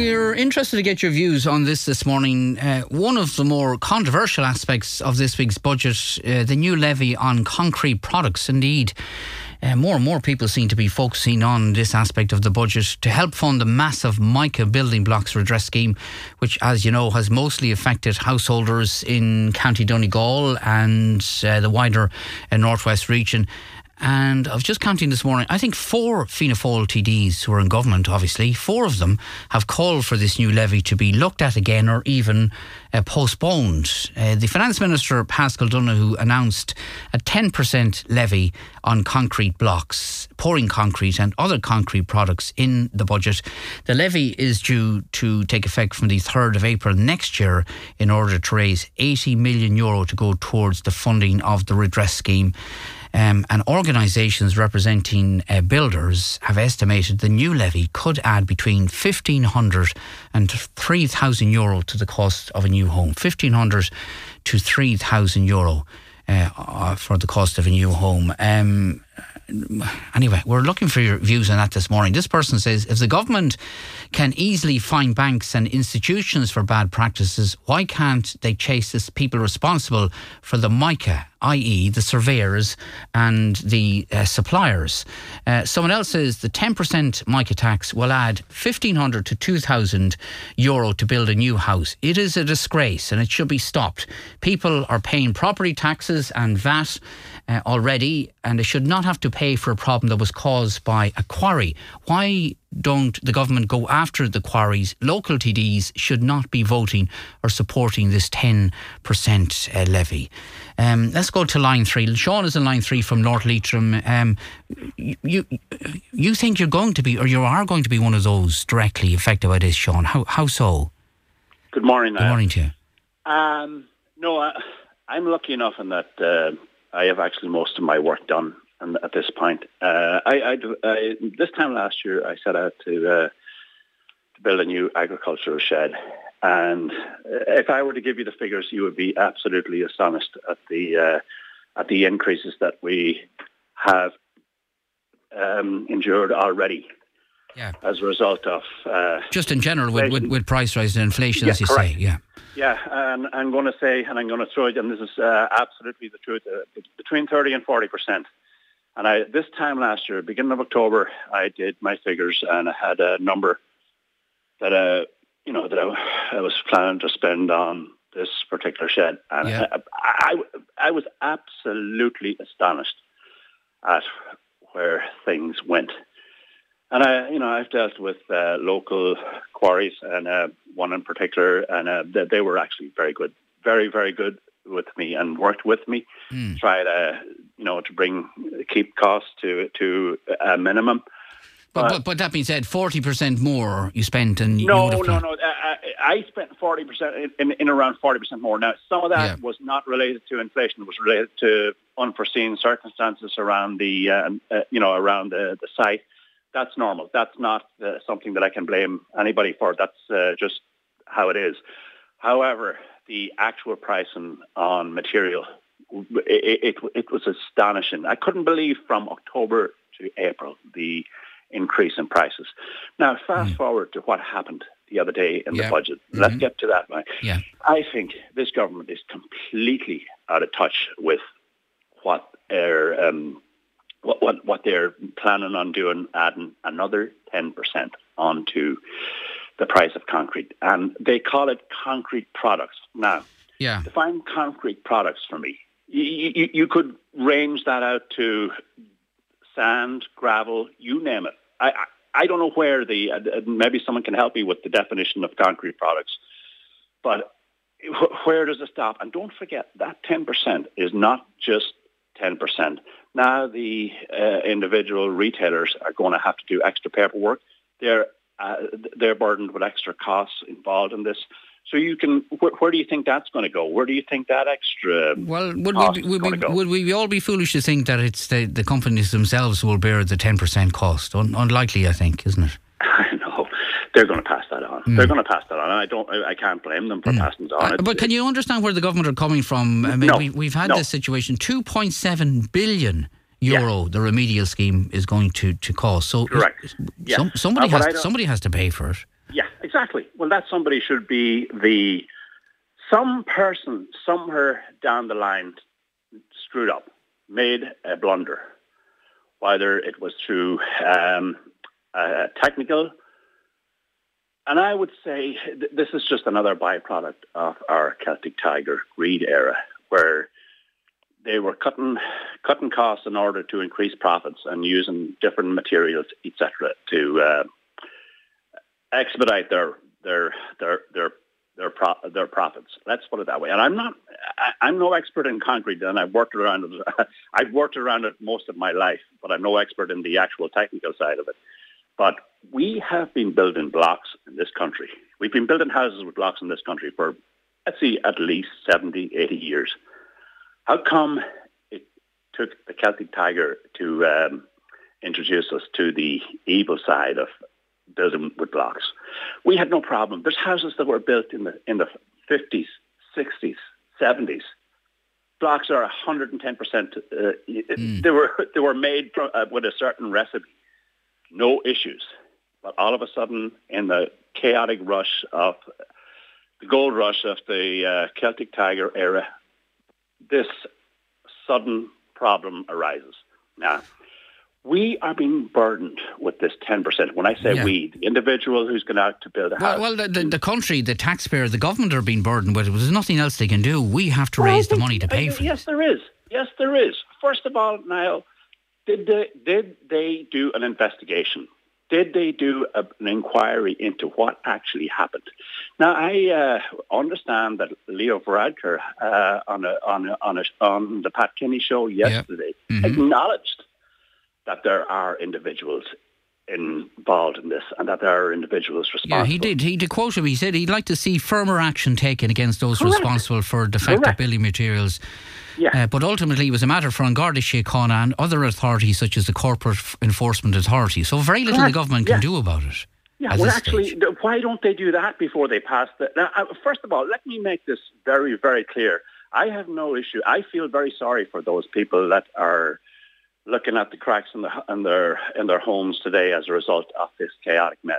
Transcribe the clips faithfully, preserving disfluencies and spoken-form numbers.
we're interested to get your views on this this morning. Uh, one of the more controversial aspects of this week's budget, uh, the new levy on concrete products. Indeed, uh, more and more people seem to be focusing on this aspect of the budget to help fund the massive Mica building blocks redress scheme, which, as you know, has mostly affected householders in County Donegal and uh, the wider uh, northwest region. And I was just counting this morning, I think four Fianna Fáil T Ds who are in government, obviously, four of them have called for this new levy to be looked at again or even uh, postponed. Uh, the Finance Minister, Paschal Donoghue, announced a ten percent levy on concrete blocks, pouring concrete and other concrete products in the budget. The levy is due to take effect from the third of April next year in order to raise eighty million euro to go towards the funding of the redress scheme. Um, and organisations representing uh, builders have estimated the new levy could add between fifteen hundred and three thousand euro to the cost of a new home. fifteen hundred to three thousand euro uh, for the cost of a new home. Um, anyway, we're looking for your views on that this morning. This person says, if the government can easily fine banks and institutions for bad practices, why can't they chase the people responsible for the Mica, that is the surveyors and the uh, suppliers? Uh, someone else says the ten percent Mica tax will add fifteen hundred to two thousand euro to build a new house. It is a disgrace and it should be stopped. People are paying property taxes and V A T uh, already, and they should not have to pay for a problem that was caused by a quarry. Why don't the government go after the quarries? Local T Ds should not be voting or supporting this ten percent uh, levy. Um, let's go to line three. Sean is in line three from North Leitrim. Um, you, you think you're going to be, or you are going to be one of those directly affected by this, Sean? How how so? Good morning. Good morning to you. Um, no, I, I'm lucky enough in that uh, I have actually most of my work done. And at this point, uh, I, I, I, this time last year, I set out to, uh, to build a new agricultural shed. And if I were to give you the figures, you would be absolutely astonished at the uh, at the increases that we have um, endured already. Yeah. As a result of uh, just in general with, with, with price rise and inflation, yeah, as you correct. say, yeah. Yeah, and I'm going to say, and I'm going to throw it, and this is uh, absolutely the truth, uh, between thirty and forty percent. And I, this time last year, beginning of October, I did my figures and I had a number that, uh, you know, that I, I was planning to spend on this particular shed. And yeah. I, I, I was absolutely astonished at where things went. And I, you know, I've dealt with uh, local quarries, and uh, one in particular, and uh, they, they were actually very good, very, very good with me and worked with me, mm. tried, uh, you know, to bring keep costs to to a minimum. But uh, but, but that being said, forty percent more you spent, and you no, would have no, no. I, I spent forty percent in, in, in around forty percent more. Now, some of that yeah. was not related to inflation; it was related to unforeseen circumstances around the, uh, uh, you know, around the, the site. That's normal. That's not uh, something that I can blame anybody for. That's uh, just how it is. However, the actual pricing on material, it, it, it was astonishing. I couldn't believe from October to April the increase in prices. Now, fast mm. forward to what happened the other day in yeah. the budget. Mm-hmm. Let's get to that now. Yeah. I think this government is completely out of touch with what their um, What, what what they're planning on doing, adding another ten percent onto the price of concrete. And they call it concrete products. Now, yeah. define concrete products for me. You, you, you could range that out to sand, gravel, you name it. I, I, I don't know where the, uh, maybe someone can help me with the definition of concrete products. But where does it stop? And don't forget, that ten percent is not just ten percent. Now the uh, individual retailers are going to have to do extra paperwork. They're uh, they're burdened with extra costs involved in this. So you can, where, where do you think that's going to go? Where do you think that extra well, would cost we, would, is we, go? would we all be foolish to think that it's the, the companies themselves who will bear the ten percent cost? Un- unlikely, I think, isn't it? I know. They're going to pass that on. Mm. They're going to pass that on. I don't. I can't blame them for mm. passing it on. Uh, but can you understand where the government are coming from? I mean, no, we, we've had no. this situation. two point seven billion euro yeah. the remedial scheme is going to, to cost. So correct. Some, yeah. somebody uh, has somebody has to pay for it. Yeah, exactly. exactly. Well, that somebody should be the, some person somewhere down the line screwed up, made a blunder, whether it was through um, uh, technical. And I would say th- this is just another byproduct of our Celtic Tiger greed era, where they were cutting cutting costs in order to increase profits and using different materials, et cetera, to uh, expedite their their their their their pro- their profits. Let's put it that way. And I'm not I, I'm no expert in concrete, and I've worked around it. I've worked around it most of my life, but I'm no expert in the actual technical side of it. But we have been building blocks in this country. We've been building houses with blocks in this country for, let's see, at least seventy, eighty years. How come it took the Celtic Tiger to um, introduce us to the evil side of building with blocks? We had no problem. There's houses that were built in the in the fifties, sixties, seventies. Blocks are one hundred ten percent. Uh, mm. They were they were made from, uh, with a certain recipe. No issues. But all of a sudden, in the chaotic rush of the gold rush of the uh, Celtic Tiger era, this sudden problem arises. Now, we are being burdened with this ten percent. When I say yeah. we, the individual who's going out to build a house. Well, well the, the, the country, the taxpayer, the government are being burdened with it. There's nothing else they can do. We have to well, raise think, the money to pay for yes, it. Yes, there is. Yes, there is. First of all, Niall, did they, did they do an investigation? Did they do a, an inquiry into what actually happened? Now, I uh, understand that Leo Varadkar uh, on a, on a, on a, on the Pat Kenny show yesterday yep. mm-hmm. acknowledged that there are individuals involved in this and that there are individuals responsible. Yeah, he did. He did quote him. He said he'd like to see firmer action taken against those Correct. responsible for defective Correct. building materials. Yeah. Uh, but ultimately, it was a matter for An Garda Síochána and other authorities, such as the Corporate Enforcement Authority. So very little Correct. the government yeah. can do about it. Yeah, well, actually, stage. why don't they do that before they pass the... Now, uh, first of all, let me make this very, very clear. I have no issue. I feel very sorry for those people that are looking at the cracks in, the, in, their, in their homes today as a result of this chaotic mess.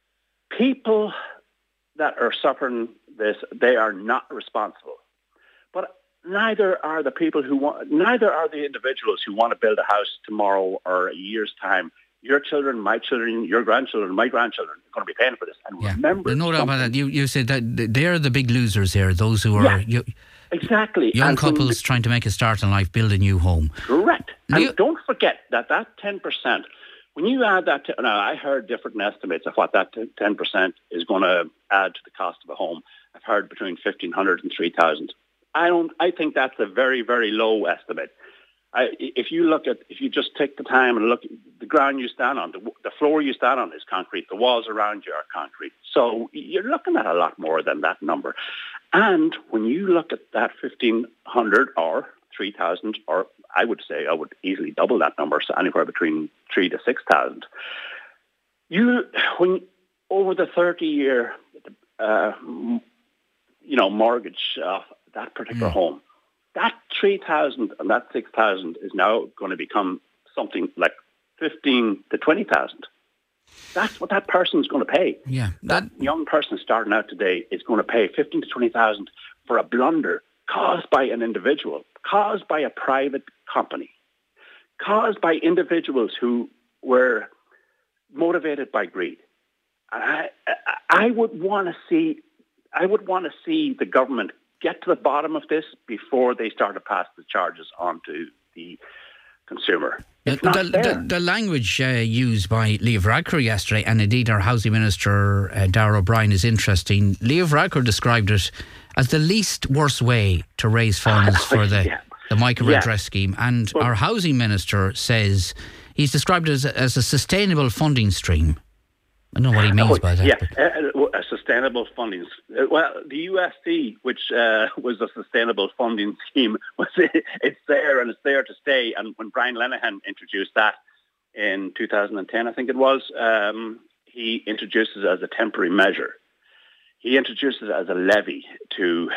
People that are suffering this, they are not responsible. But neither are the people who want, neither are the individuals who want to build a house tomorrow or a year's time. Your children, my children, your grandchildren, my grandchildren are going to be paying for this. And yeah. remember, no doubt about that. You you said that they're the big losers here. Those who are yeah, you, exactly young and couples the, trying to make a start in life, build a new home. Correct. And you, don't forget that that ten percent. When you add that, to, now I heard different estimates of what that ten percent is going to add to the cost of a home. I've heard between fifteen hundred and three thousand. I don't. I think that's a very, very low estimate. I, if you look at, if you just take the time and look, the ground you stand on, the, the floor you stand on is concrete. The walls around you are concrete. So you're looking at a lot more than that number. And when you look at that fifteen hundred or three thousand, or I would say I would easily double that number, so anywhere between three to six thousand. You, when over the thirty year, uh, you know, mortgage of that particular mm. home, that three thousand and that six thousand is now going to become something like fifteen to twenty thousand. That's what that person's going to pay. Yeah, that, that young person starting out today is going to pay fifteen to twenty thousand for a blunder caused by an individual, caused by a private company, caused by individuals who were motivated by greed. I, I, I would want to see, I would want to see the government get to the bottom of this before they start to pass the charges on to the consumer. It's the, not the, fair. the, the language uh, used by Leo Varadkar yesterday, and indeed our Housing Minister, uh, Darragh O'Brien, is interesting. Leo Varadkar described it as the least worst way to raise funds for the, yeah. the micro redress yeah. scheme. And well, our Housing Minister says he's described it as, as a sustainable funding stream. I don't know what he means oh, by that. Yeah, uh, a sustainable funding. Uh, well, the U S C, which uh, was a sustainable funding scheme, was it's there and it's there to stay. And when Brian Lenihan introduced that in two thousand ten, I think it was, um, he introduced it as a temporary measure. He introduced it as a levy to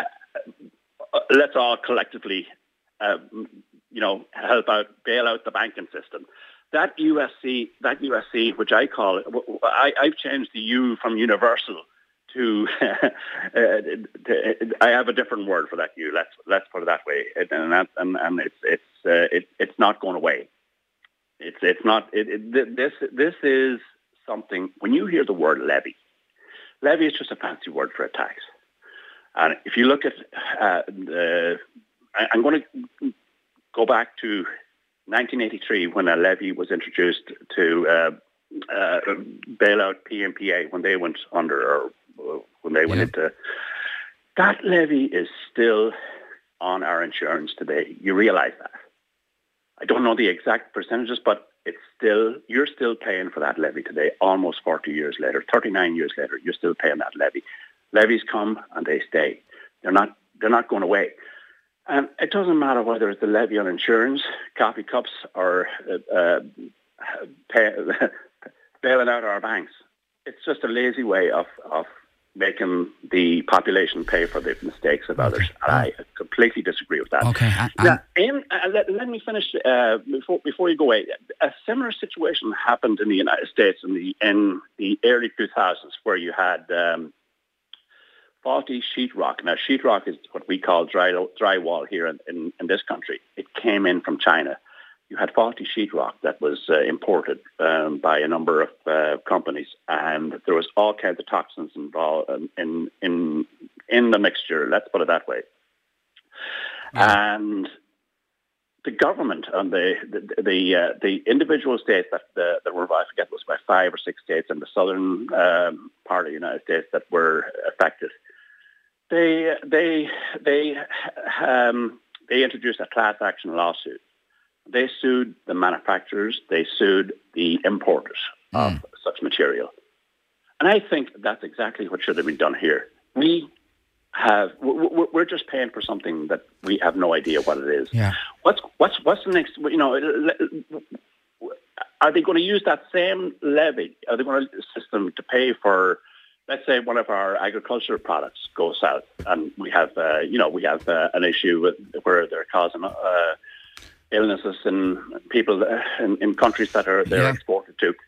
uh, let's all collectively, uh, you know, help out, bail out the banking system. that U S C, that U S C, which I call it, I, I've changed the U from universal to, uh, to, I have a different word for that U. Let's let's put it that way, and that, and, and it's it's uh, it, it's not going away. It's it's not. It, it, this this is something. When you hear the word levy, levy is just a fancy word for a tax. And if you look at, uh, the, I, I'm going to go back to nineteen eighty-three when a levy was introduced to uh, uh, bail out P M P A when they went under, or when they went yeah. into. That levy is still on our insurance today. You realise that. I don't know the exact percentages, but it's still, you're still paying for that levy today, almost forty years later, thirty-nine years later, you're still paying that levy. Levies come and they stay. They're not, they're not going away. And it doesn't matter whether it's the levy on insurance, coffee cups, or uh, uh, pay, bailing out our banks. It's just a lazy way of, of making the population pay for the mistakes of others. And I completely disagree with that. Okay. I, now, in, uh, let, let me finish uh, before before you go away. A similar situation happened in the United States in the in the early two thousands, where you had um, faulty sheetrock. Now, sheetrock is what we call dry drywall here in, in, in this country. It came in from China. You had faulty sheetrock that was uh, imported um, by a number of uh, companies, and there was all kinds of toxins involved in in in the mixture. Let's put it that way. Yeah. And the government and the the the, uh, the individual states that the, that were, I forget, it was about five or six states in the southern um, part of the United States that were affected. They they they um, they introduced a class action lawsuit. They sued the manufacturers. They sued the importers mm. of such material. And I think that's exactly what should have been done here. We have, we're just paying for something that we have no idea what it is. Yeah. What's, what's, what's the next, you know, are they going to use that same levy? Are they going to system to pay for, let's say one of our agricultural products goes south and we have, uh, you know, we have uh, an issue with where they're causing, uh, illnesses in people in, in countries that are they're yeah. exported to.